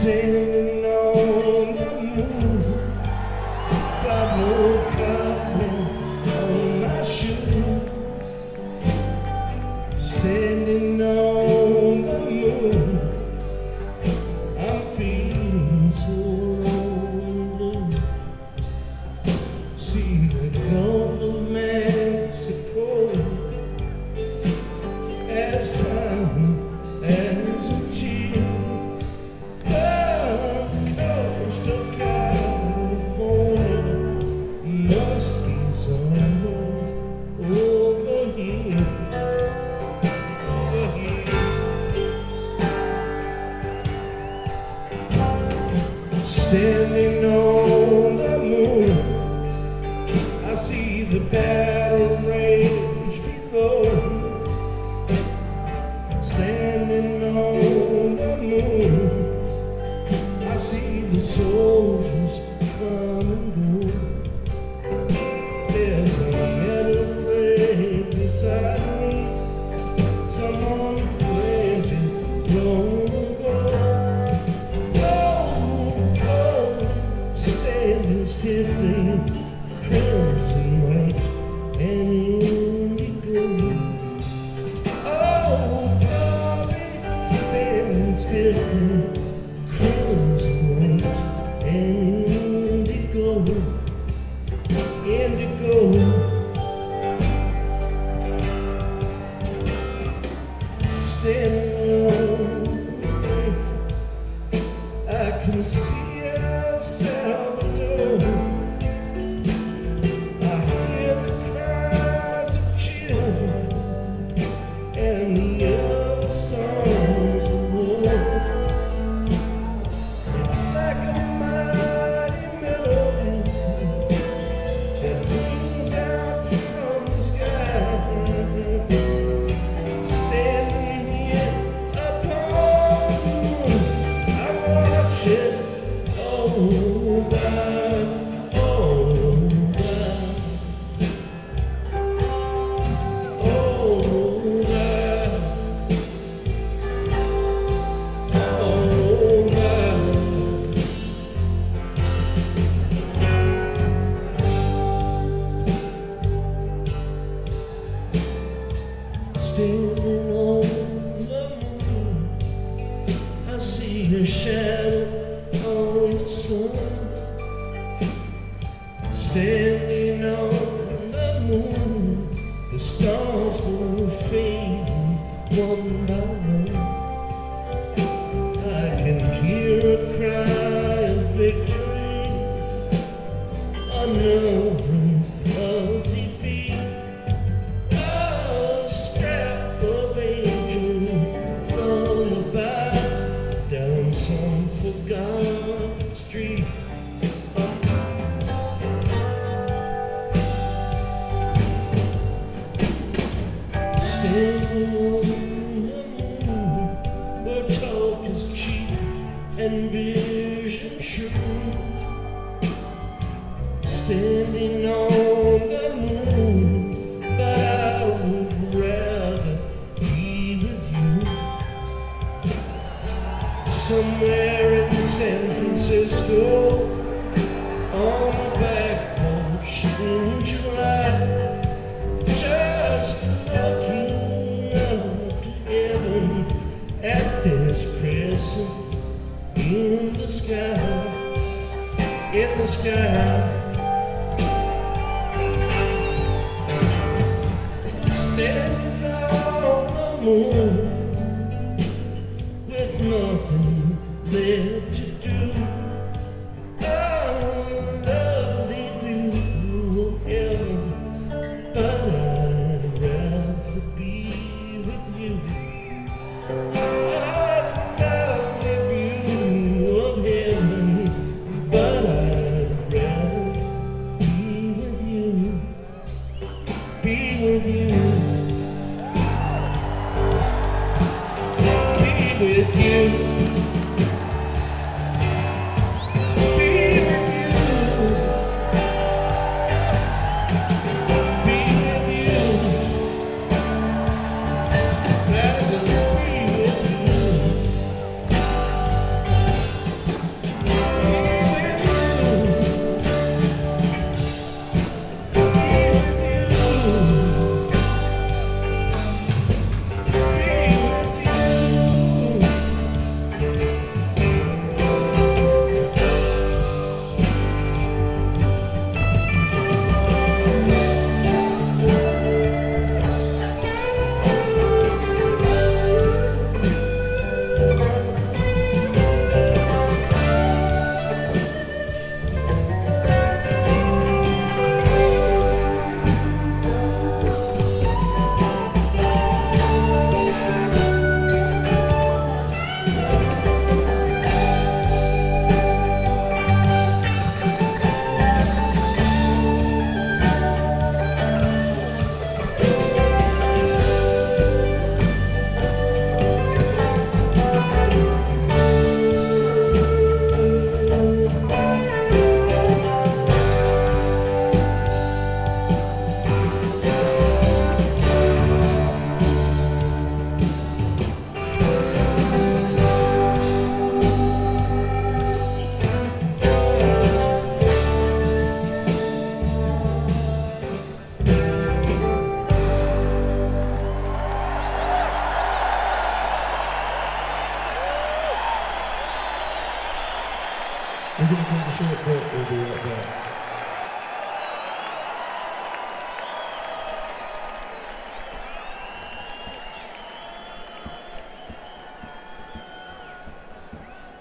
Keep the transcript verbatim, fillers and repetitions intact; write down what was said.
standing on the moon, got no cotton on my shoe. Standing on the moon, I'm feeling so lonely. See the Gulf of Mexico as time as a tear. The coast of California must be somewhere over here. Over here. Standing on the moon, I see the battle rage below. Standing on the moon, I see the soldiers come and go. There's a metal flag beside me, someone planted long ago. Oh, oh, standing stiffly, crimson white and indigo. Oh, darling, standing stiffly, crimson white and indigo, indigo. Standing on the bridge, I can see El Salvador. I hear the cries of children and the other songs of war. It's like a mighty melody that rings out from the sky. Standing here upon the moon, I watch it all by, all by, all by, all by. Standing on the moon, I see a shadow on the sun. Standing on the moon, the stars go fading one by one. I can hear a cry of victory, unknown of defeat. A scrap of angel flung by down some forgotten street. Standing on the moon, where talk is cheap and vision true. Standing on the moon, but I would rather be with you. Somewhere in San Francisco, on the back porch in July, just looking up to heaven at this crescent in the sky, in the sky. Standing on the moon with nothing left to do. Oh, lovely view of heaven, but I'd rather be with you. Oh, lovely view of heaven, but I'd rather be with you, be with you. With you, be with you, be with you, rather than be with you. We're gonna take a short break. We'll be right back.